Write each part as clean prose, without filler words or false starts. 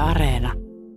Areena.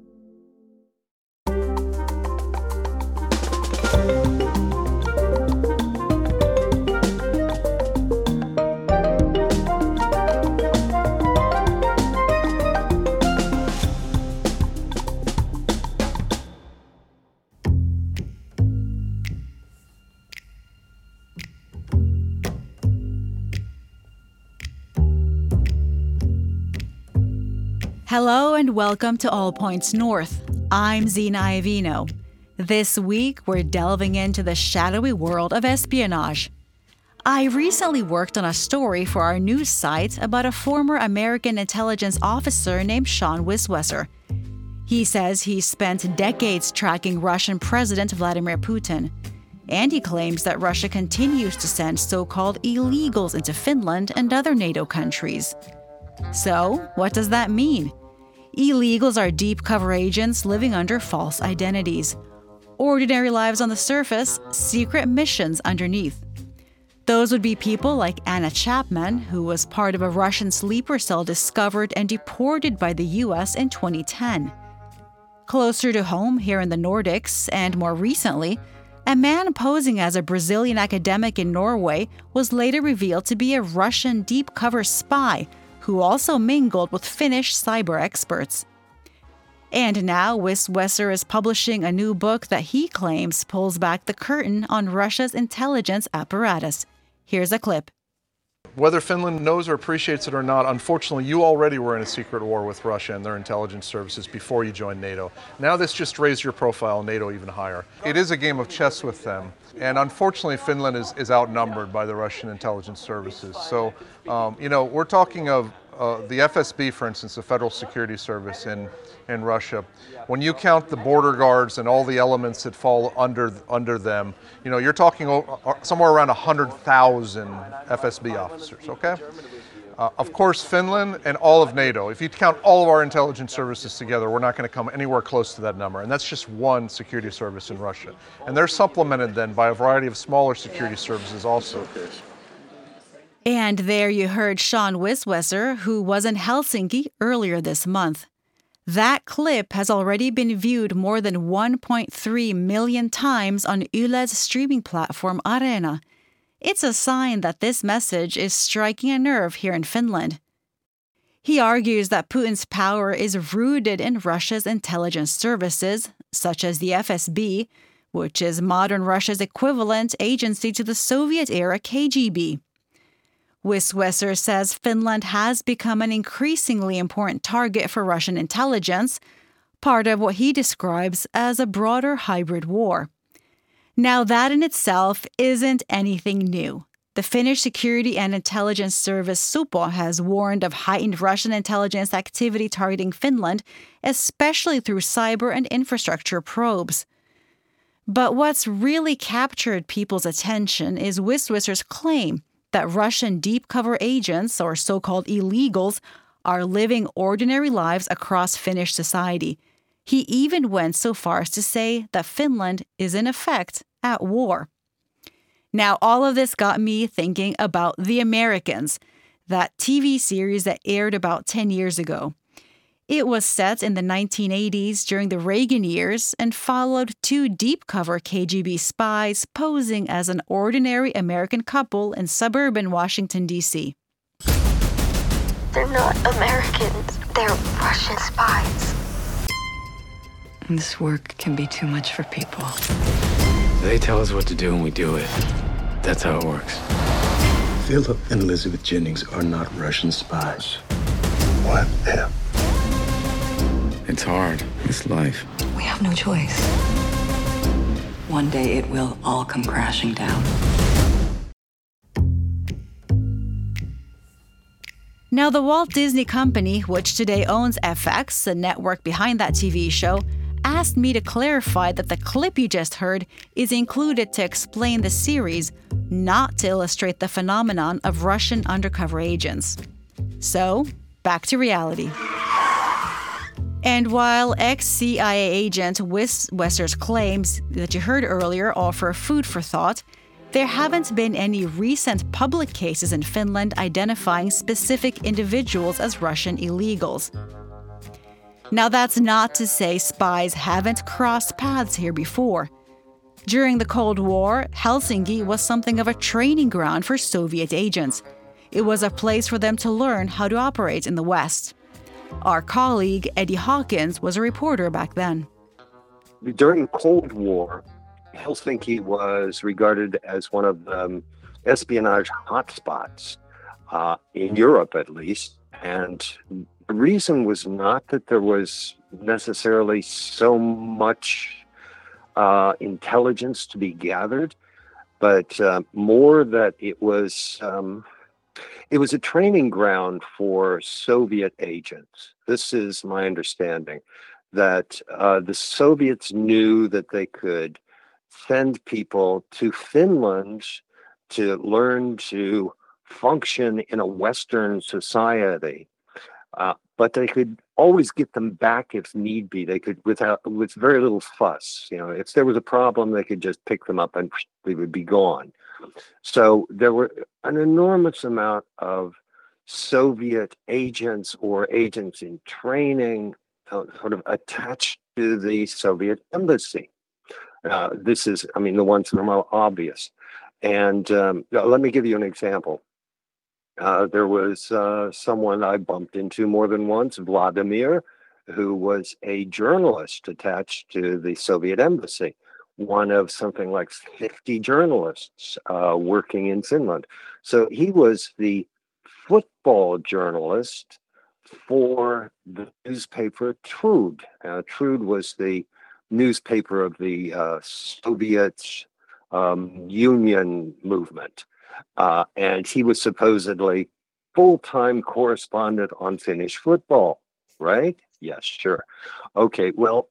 Hello and welcome to All Points North. I'm Zena Iovino. This week, we're delving into the shadowy world of espionage. I recently worked on a story for our news site about a former American intelligence officer named Sean Wiswesser. He says he spent decades tracking Russian President Vladimir Putin, and he claims that Russia continues to send so-called illegals into Finland and other NATO countries. So, what does that mean? Illegals are deep cover agents living under false identities. Ordinary lives on the surface, secret missions underneath. Those would be people like Anna Chapman, who was part of a Russian sleeper cell discovered and deported by the US in 2010. Closer to home, here in the Nordics, and more recently, a man posing as a Brazilian academic in Norway was later revealed to be a Russian deep cover spy who also mingled with Finnish cyber experts. And now Wiswesser is publishing a new book that he claims pulls back the curtain on Russia's intelligence apparatus. Here's a clip. Whether Finland knows or appreciates it or not, unfortunately, you already were in a secret war with Russia and their intelligence services before you joined NATO. Now this just raised your profile in NATO even higher. It is a game of chess with them. And unfortunately, Finland is outnumbered by the Russian intelligence services. So, we're talking of the FSB, for instance, the Federal Security Service in Russia. When you count the border guards and all the elements that fall under them, you're talking somewhere around 100,000 FSB officers, okay? Of course, Finland and all of NATO, if you count all of our intelligence services together, we're not going to come anywhere close to that number. And that's just one security service in Russia. And they're supplemented then by a variety of smaller security services also. And there you heard Sean Wiswesser, who was in Helsinki earlier this month. That clip has already been viewed more than 1.3 million times on Yle's streaming platform Areena. It's a sign that this message is striking a nerve here in Finland. He argues that Putin's power is rooted in Russia's intelligence services, such as the FSB, which is modern Russia's equivalent agency to the Soviet-era KGB. Wiswesser says Finland has become an increasingly important target for Russian intelligence, part of what he describes as a broader hybrid war. Now, that in itself isn't anything new. The Finnish security and intelligence service Supo has warned of heightened Russian intelligence activity targeting Finland, especially through cyber and infrastructure probes. But what's really captured people's attention is Wiswesser's claim that Russian deep cover agents, or so-called illegals, are living ordinary lives across Finnish society. He even went so far as to say that Finland is in effect at war. Now, all of this got me thinking about The Americans, that TV series that aired about 10 years ago. It was set in the 1980s during the Reagan years and followed two deep-cover KGB spies posing as an ordinary American couple in suburban Washington, D.C. They're not Americans. They're Russian spies. This work can be too much for people. They tell us what to do and we do it. That's how it works. Philip and Elizabeth Jennings are not Russian spies. What if? It's hard. It's life. We have no choice. One day it will all come crashing down. Now, the Walt Disney Company, which today owns FX, the network behind that TV show, asked me to clarify that the clip you just heard is included to explain the series, not to illustrate the phenomenon of Russian undercover agents. So, back to reality. And while ex-CIA agent Wiswesser's claims that you heard earlier offer food for thought, there haven't been any recent public cases in Finland identifying specific individuals as Russian illegals. Now, that's not to say spies haven't crossed paths here before. During the Cold War, Helsinki was something of a training ground for Soviet agents. It was a place for them to learn how to operate in the West. Our colleague, Eddie Hawkins, was a reporter back then. During the Cold War, Helsinki was regarded as one of the espionage hotspots in Europe, at least. And the reason was not that there was necessarily so much intelligence to be gathered, but more that it was a training ground for Soviet agents. This is my understanding, that the Soviets knew that they could send people to Finland to learn to function in a Western society, but they could always get them back if need be. They could, with very little fuss. If there was a problem, they could just pick them up and they would be gone. So there were an enormous amount of Soviet agents or agents in training sort of attached to the Soviet embassy. This is, the ones that are more obvious. And let me give you an example. There was someone I bumped into more than once, Vladimir, who was a journalist attached to the Soviet embassy, one of something like 50 journalists working in Finland. So he was the football journalist for the newspaper Trud. Trud was the newspaper of the Soviet Union movement. And he was supposedly full-time correspondent on Finnish football, right? Yes, sure. Okay, well,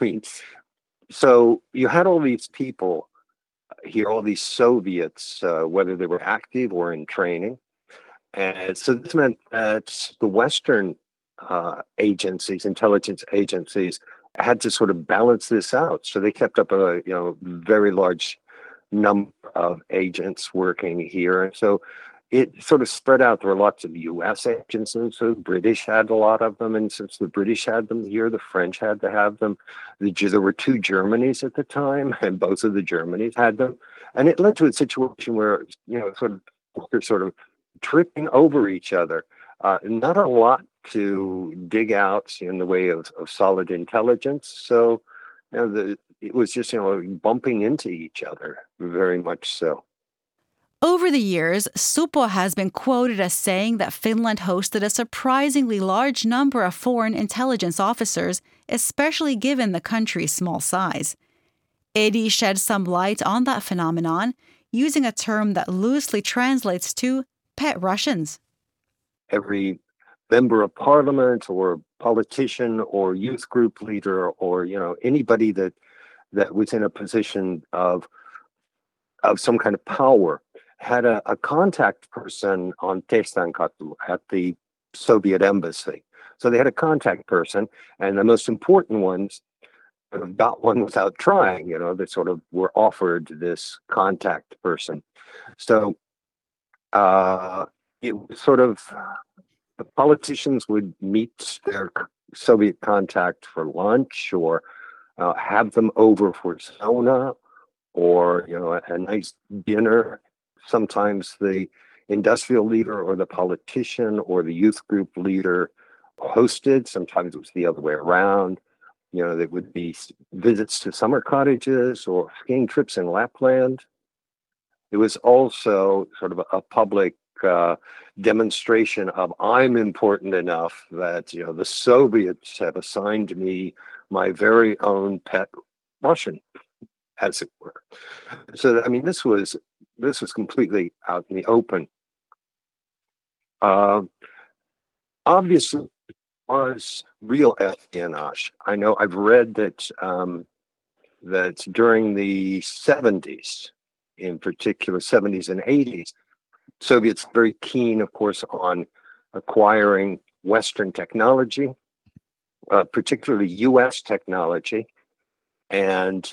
so you had all these people here, all these Soviets, whether they were active or in training. And so this meant that the Western agencies, intelligence agencies, had to sort of balance this out. So they kept up a very large number of agents working here. And so it sort of spread out. There were lots of U.S. agents, and so the British had a lot of them. And since the British had them here, the French had to have them. There were two Germanys at the time, and both of the Germanys had them. And it led to a situation where, they're sort of tripping over each other. Not a lot to dig out in the way of solid intelligence. So, it was just, bumping into each other, very much so. Over the years, Supo has been quoted as saying that Finland hosted a surprisingly large number of foreign intelligence officers, especially given the country's small size. Eddie shed some light on that phenomenon, using a term that loosely translates to pet Russians. Every member of parliament or politician or youth group leader or, anybody that was in a position of some kind of power had a contact person on Tehtankatu at the Soviet embassy. So they had a contact person, and the most important ones got one without trying. They sort of were offered this contact person. So it was sort of, the politicians would meet their Soviet contact for lunch or have them over for sauna or, a nice dinner. Sometimes the industrial leader or the politician or the youth group leader hosted. Sometimes it was the other way around. There would be visits to summer cottages or skiing trips in Lapland. It was also sort of a public demonstration of, I'm important enough that, the Soviets have assigned me my very own pet Russian, as it were. So, this was completely out in the open. Obviously, it was real espionage. I know I've read that that during the 70s, in particular 70s and 80s, Soviets very keen, of course, on acquiring Western technology, particularly U.S. technology, and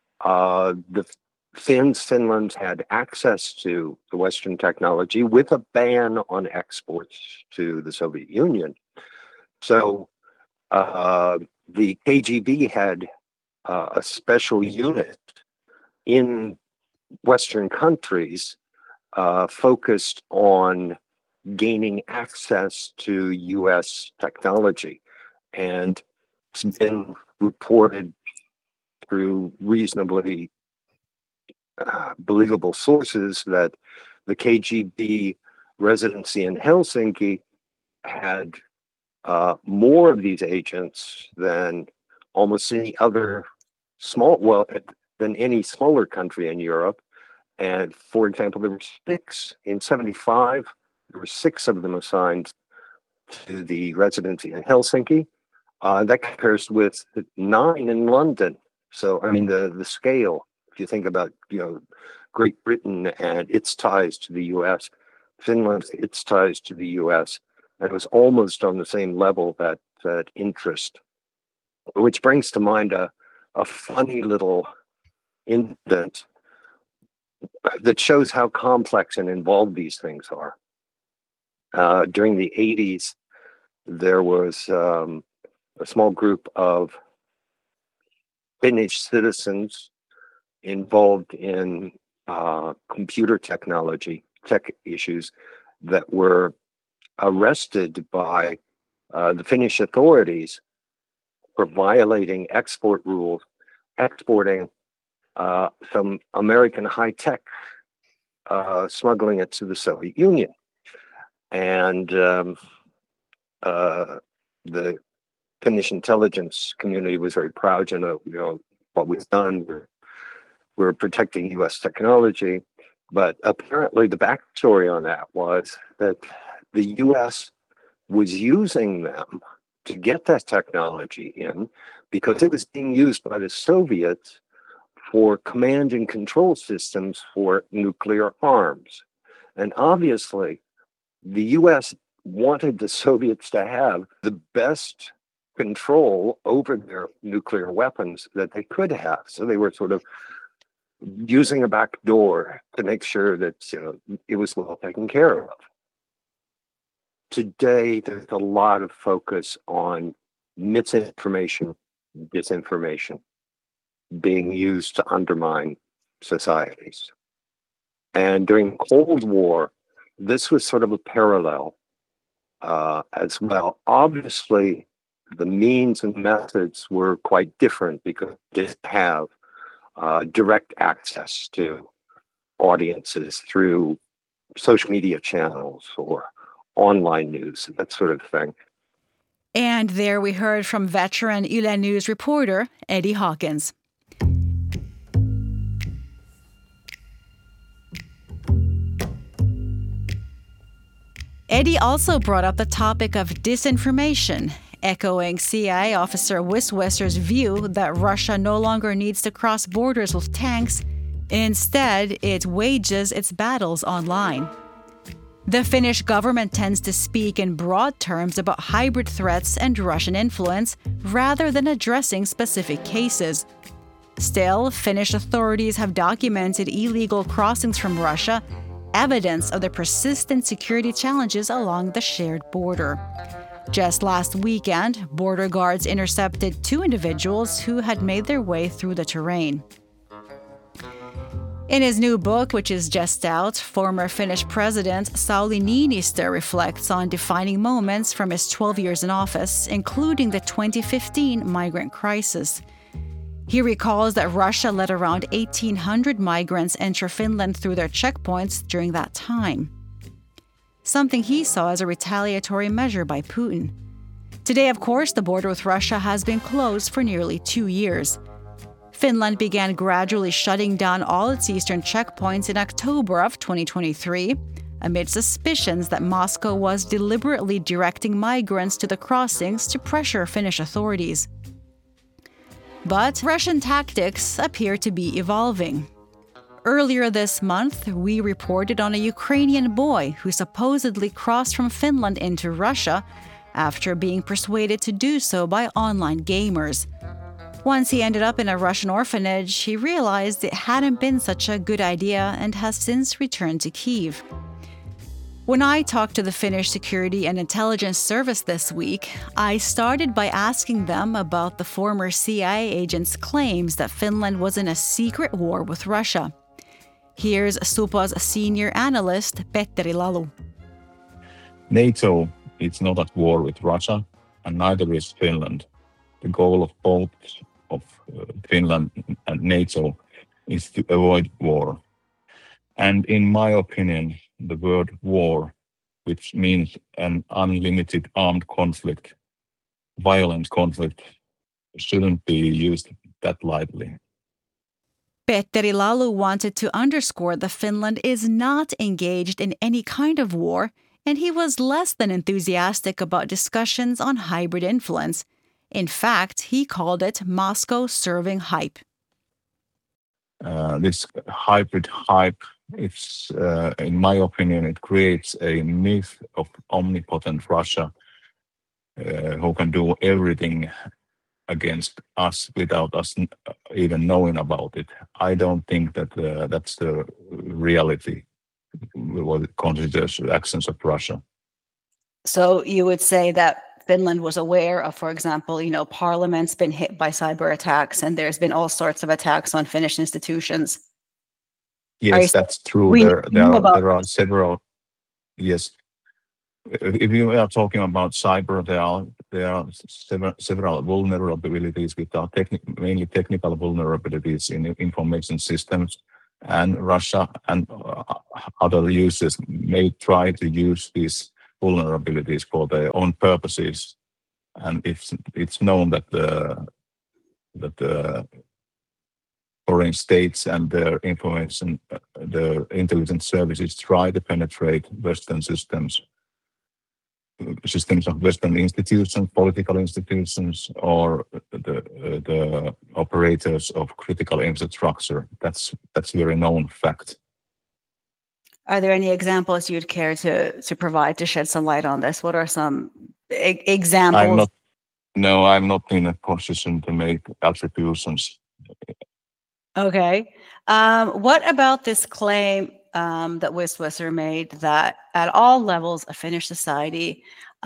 Finland had access to the Western technology with a ban on exports to the Soviet Union. So The KGB had a special unit in Western countries focused on gaining access to U.S. technology. And it's been reported through reasonably believable sources that the KGB residency in Helsinki had more of these agents than almost any other than any smaller country in Europe. And for example, there were 6 in 1975. There were 6 of them assigned to the residency in Helsinki. That compares with 9 in London. So, I mean, the scale, if you think about, Great Britain and its ties to the U.S., Finland, its ties to the U.S., and it was almost on the same level, that interest, which brings to mind a funny little incident that shows how complex and involved these things are. During the 80s, there was a small group of Finnish citizens involved in computer technology, tech issues, that were arrested by the Finnish authorities for violating export rules, exporting some American high-tech, smuggling it to the Soviet Union. And the Finnish intelligence community was very proud to know, what we've done. We're protecting U.S. technology. But apparently the backstory on that was that the U.S. was using them to get that technology in because it was being used by the Soviets for command and control systems for nuclear arms. And obviously, the U.S. wanted the Soviets to have the best control over their nuclear weapons that they could have. So they were sort of using a back door to make sure that it was well taken care of. Today, there's a lot of focus on misinformation, disinformation being used to undermine societies. And during the Cold War, this was sort of a parallel as well. Obviously, the means and methods were quite different because they didn't have direct access to audiences through social media channels or online news, that sort of thing. And there we heard from veteran Yle News reporter Eddie Hawkins. Eddie also brought up the topic of disinformation, echoing CIA officer Wiswester's view that Russia no longer needs to cross borders with tanks. Instead, it wages its battles online. The Finnish government tends to speak in broad terms about hybrid threats and Russian influence rather than addressing specific cases. Still, Finnish authorities have documented illegal crossings from Russia, evidence of the persistent security challenges along the shared border. Just last weekend, border guards intercepted 2 individuals who had made their way through the terrain. In his new book, which is just out, former Finnish President Sauli Niinistö reflects on defining moments from his 12 years in office, including the 2015 migrant crisis. He recalls that Russia let around 1,800 migrants enter Finland through their checkpoints during that time, something he saw as a retaliatory measure by Putin. Today, of course, the border with Russia has been closed for nearly 2 years. Finland began gradually shutting down all its eastern checkpoints in October of 2023, amid suspicions that Moscow was deliberately directing migrants to the crossings to pressure Finnish authorities. But Russian tactics appear to be evolving. Earlier this month, we reported on a Ukrainian boy who supposedly crossed from Finland into Russia after being persuaded to do so by online gamers. Once he ended up in a Russian orphanage, he realized it hadn't been such a good idea and has since returned to Kyiv. When I talked to the Finnish Security and Intelligence Service this week, I started by asking them about the former CIA agent's claims that Finland was in a secret war with Russia. Here's Supo's senior analyst, Petteri Lalu. NATO is not at war with Russia, and neither is Finland. The goal of both Finland and NATO is to avoid war. And in my opinion, the word war, which means an unlimited armed conflict, violent conflict, shouldn't be used that lightly. Petteri Lalu wanted to underscore that Finland is not engaged in any kind of war, and he was less than enthusiastic about discussions on hybrid influence. In fact, he called it Moscow serving hype. This hybrid hype, it's, in my opinion, it creates a myth of omnipotent Russia who can do everything against us without us even knowing about it. I don't think that that's the reality, what it considers actions of Russia. So you would say that Finland was aware of, for example, Parliament's been hit by cyber attacks and there's been all sorts of attacks on Finnish institutions. Yes, that's true. There are several. Yes, if you are talking about cyber, there are several vulnerabilities, which are mainly technical vulnerabilities in information systems, and Russia and other users may try to use these vulnerabilities for their own purposes. And it's known that the foreign states and their information, the intelligence services try to penetrate Western systems of Western institutions, political institutions, or the operators of critical infrastructure. That's a very known fact. Are there any examples you'd care to provide to shed some light on this? What are some examples? I'm not in a position to make attributions. Okay. What about this claim that Wiswasser made that at all levels of Finnish society,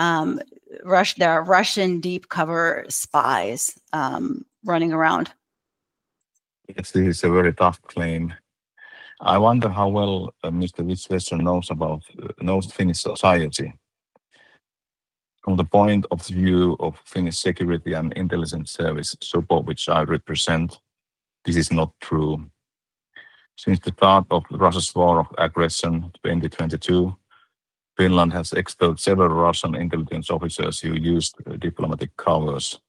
there are Russian deep cover spies running around? Yes, this is a very tough claim. I wonder how well Mr. Wiswasser knows Finnish society. From the point of view of Finnish security and intelligence service, Supo, which I represent, this is not true. Since the start of Russia's war of aggression 2022, Finland has expelled several Russian intelligence officers who used diplomatic covers.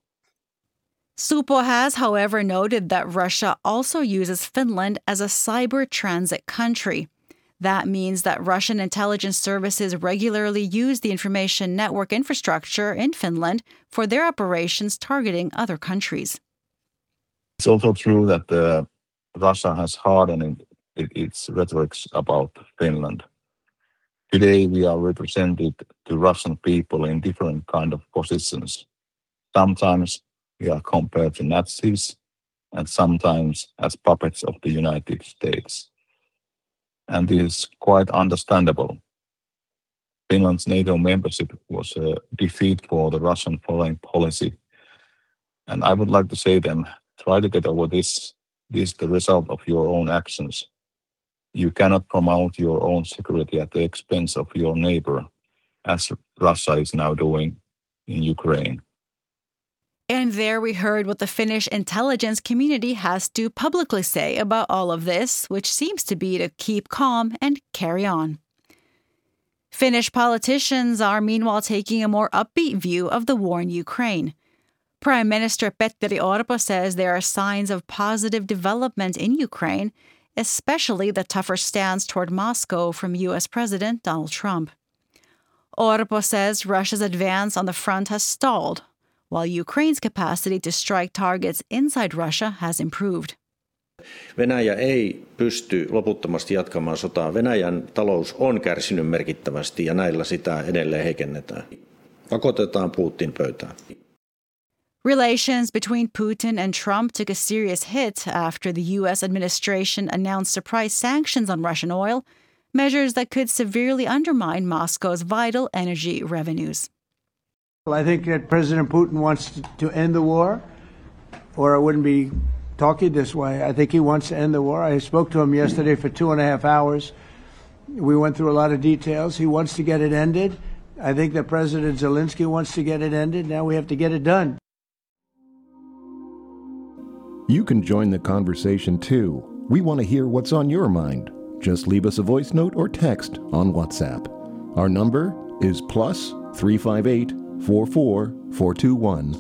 Supo has, however, noted that Russia also uses Finland as a cyber transit country. That means that Russian intelligence services regularly use the information network infrastructure in Finland for their operations targeting other countries. It's also true that Russia has hardened its rhetoric about Finland. Today we are represented to Russian people in different kind of positions. Sometimes we are compared to Nazis, and sometimes as puppets of the United States. And this is quite understandable. Finland's NATO membership was a defeat for the Russian foreign policy. And I would like to say them, try to get over this. This is the result of your own actions. You cannot promote your own security at the expense of your neighbor, as Russia is now doing in Ukraine. And there we heard what the Finnish intelligence community has to publicly say about all of this, which seems to be to keep calm and carry on. Finnish politicians are meanwhile taking a more upbeat view of the war in Ukraine. Prime Minister Petteri Orpo says there are signs of positive development in Ukraine, especially the tougher stance toward Moscow from U.S. President Donald Trump. Orpo says Russia's advance on the front has stalled, while Ukraine's capacity to strike targets inside Russia has improved. Venäjä ei pysty loputtomasti jatkamaan sotaa. Venäjän talous on kärsinyt merkittävästi ja näillä sitä edelleen heikennetään. Pakotetaan Putin pöytään. Relations between Putin and Trump took a serious hit after the U.S. administration announced surprise sanctions on Russian oil, measures that could severely undermine Moscow's vital energy revenues. I think that President Putin wants to end the war, or I wouldn't be talking this way. I think he wants to end the war. I spoke to him yesterday for 2.5 hours. We went through a lot of details. He wants to get it ended. I think that President Zelensky wants to get it ended. Now we have to get it done. You can join the conversation too. We want to hear what's on your mind. Just leave us a voice note or text on WhatsApp. Our number is +358 44 421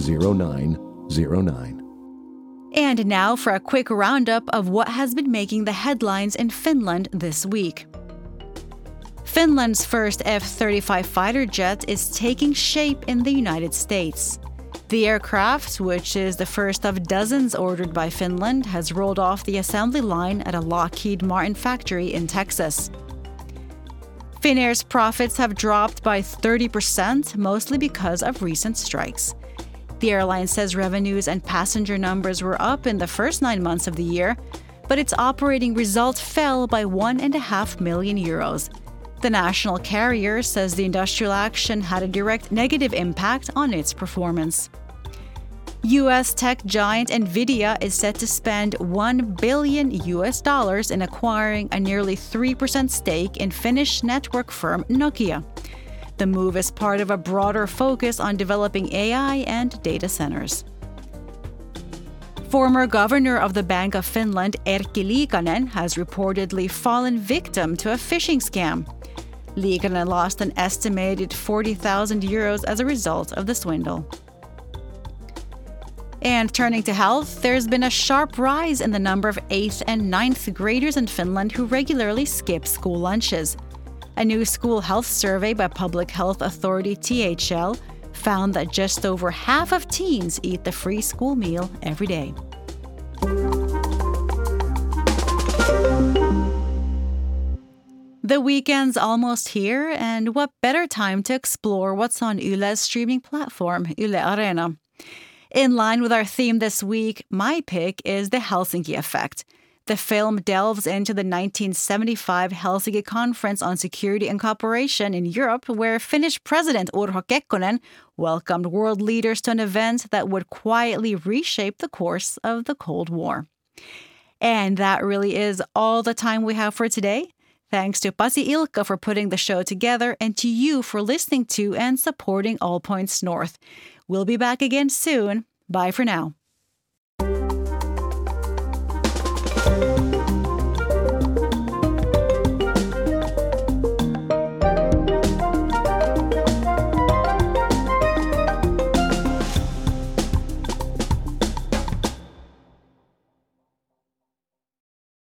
0909. And now for a quick roundup of what has been making the headlines in Finland this week. Finland's first F-35 fighter jet is taking shape in the United States. The aircraft, which is the first of dozens ordered by Finland, has rolled off the assembly line at a Lockheed Martin factory in Texas. Finnair's profits have dropped by 30%, mostly because of recent strikes. The airline says revenues and passenger numbers were up in the first 9 months of the year, but its operating result fell by €1.5 million. The national carrier says the industrial action had a direct negative impact on its performance. US tech giant Nvidia is set to spend $1 billion in acquiring a nearly 3% stake in Finnish network firm Nokia. The move is part of a broader focus on developing AI and data centers. Former governor of the Bank of Finland, Erkki Liikanen, has reportedly fallen victim to a phishing scam. Liikanen lost an estimated €40,000 as a result of the swindle. And turning to health, there's been a sharp rise in the number of 8th and 9th graders in Finland who regularly skip school lunches. A new school health survey by Public Health Authority THL found that just over half of teens eat the free school meal every day. The weekend's almost here, and what better time to explore what's on Yle's streaming platform, Yle Areena. In line with our theme this week, my pick is The Helsinki Effect. The film delves into the 1975 Helsinki Conference on Security and Cooperation in Europe, where Finnish President Urho Kekkonen welcomed world leaders to an event that would quietly reshape the course of the Cold War. And that really is all the time we have for today. Thanks to Pasi Ilkka for putting the show together and to you for listening to and supporting All Points North. We'll be back again soon. Bye for now.